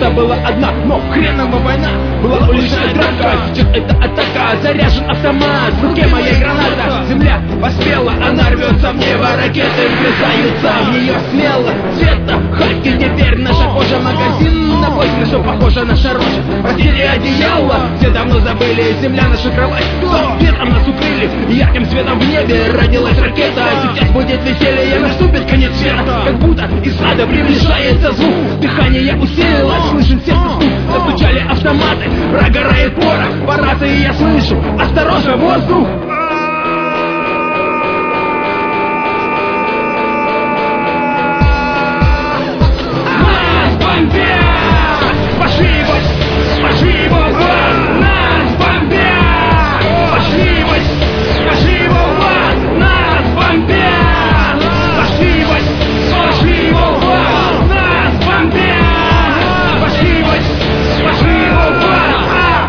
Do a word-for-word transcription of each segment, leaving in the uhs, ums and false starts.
Мечта была одна, но хренова война. Была уличная драка, сейчас это атака. Заряжен автомат, в руке моя граната. Земля поспела, она рвется в небо. Ракеты врезаются в нее смело. Цвета хайки, теперь наша кожа. Магазин на бой, что похоже на шарош. Постели одеяло, все давно забыли. Земля наша кровать, то ветром нас укрыли. Ярким светом в небе родилась ракета. Сейчас будет веселье, наступит конец света. Как будто из ада приближается звук. Дыхание усилилось, слышим сердце стук. Застучали автоматы, прогорает порох. По рации я слышу, осторожно, воздух. Нас бомбят! Пошли его, пошли его в ад! Нас бомбят! Пошли его, пошли его в ад! Нас бомбят! Пошли его, пошли его в ад! Нас бомбят! Пошли его, пошли его в ад!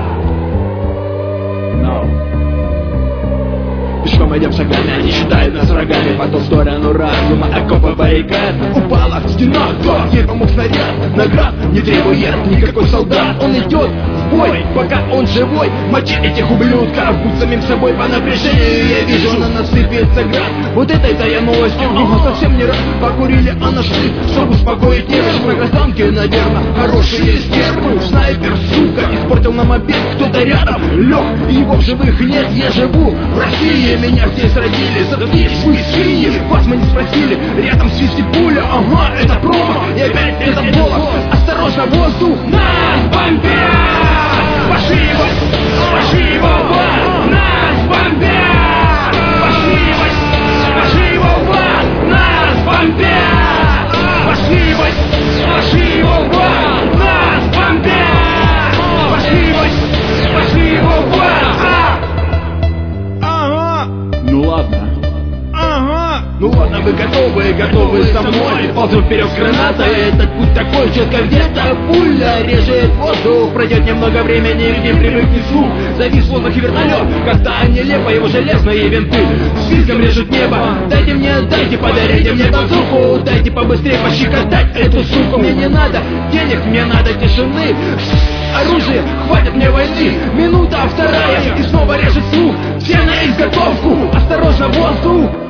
Пешком идем шагами, они считают нас врагами. По ту сторону разума, окопа баррикад. Упала стена, да, ей помог снаряд. Наград не требует никакой солдат. Он идет в бой, пока он живой. Мочи этих ублюдков, будь самим собой. По напряжению я вижу, на нас сыпется град. Вот этой-то я новостью, но совсем не рад. Покурили, а нашли, чтобы успокоить нервы. На гражданке, наверное, хорошие стервы. Снайпер, сука, испортил нам обед. Кто-то рядом лег, его в живых нет. Я живу в России, меня здесь родили. Заткнись, вы свиньи, вас мы не спросили. Рядом свисти пуля, ага, это промо. И опять этот голос, осторожно, воздух. Нас бомбят! Пошли его, пошли его в ад! Нас бомбят! Пошли его, пошли его в ад! Нас бомбят! Пошли его, пошли его в ад! Нас бомбят! Пошли его, пошли его в ад! Ага! Ну ладно. Ага! Ну ладно, вы готовы, готовы со мной. Ползу вперед граната, этот путь такой, четко где-то пуля режет воздух. Пройдет немного времени, где привыкнет слух. Завис в воздухе вертолет, когда нелепо его железные винты с визгом режет небо. Дайте мне, дайте, подарите мне базуку. Дайте побыстрее пощекотать эту суку. Мне не надо денег, мне надо тишины. Оружие, хватит мне войны. Минута, вторая, и снова режет слух. Все на изготовку, осторожно, воздух.